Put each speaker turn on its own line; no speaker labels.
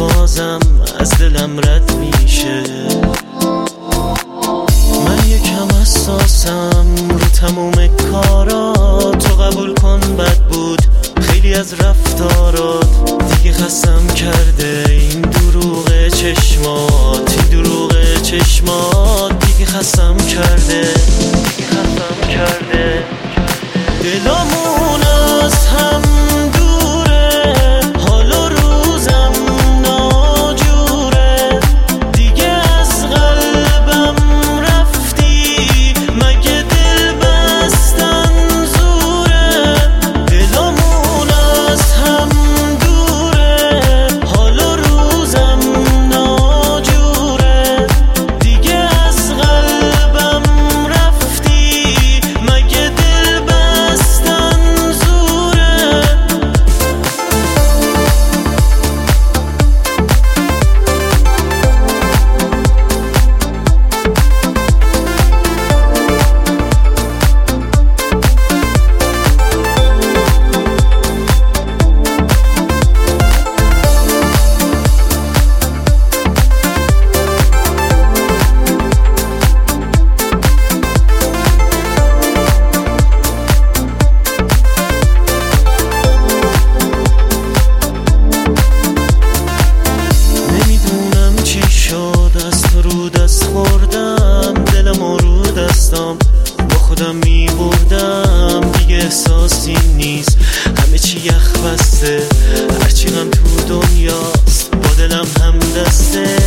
بازم از دلم رد میشه. من یکم حساسم رو تموم کارات، تو قبول کن بد بود خیلی از رفتارات. دیگه خستم کرده این دروغ چشمات، این دروغ چشمات دیگه خستم کرده، دیگه خستم کرده. دلمون از هم دوره، حال و روزم ناجوره. دیگه از قلبم رفتی، مگه دل بستن زوره. دلمون از هم دوره، حال و روزم ناجوره. دیگه از قلبم رفتی، مگه دل بستن زوره. با خودم میبردم دیگه احساسی نیست، همه چی یخ بسته، هرچی غم تو دنیاست با دلم هم دسته.